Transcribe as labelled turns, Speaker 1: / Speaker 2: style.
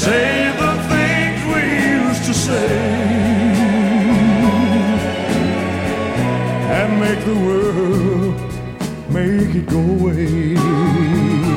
Speaker 1: say the things we used to say, and make the world, make it go away.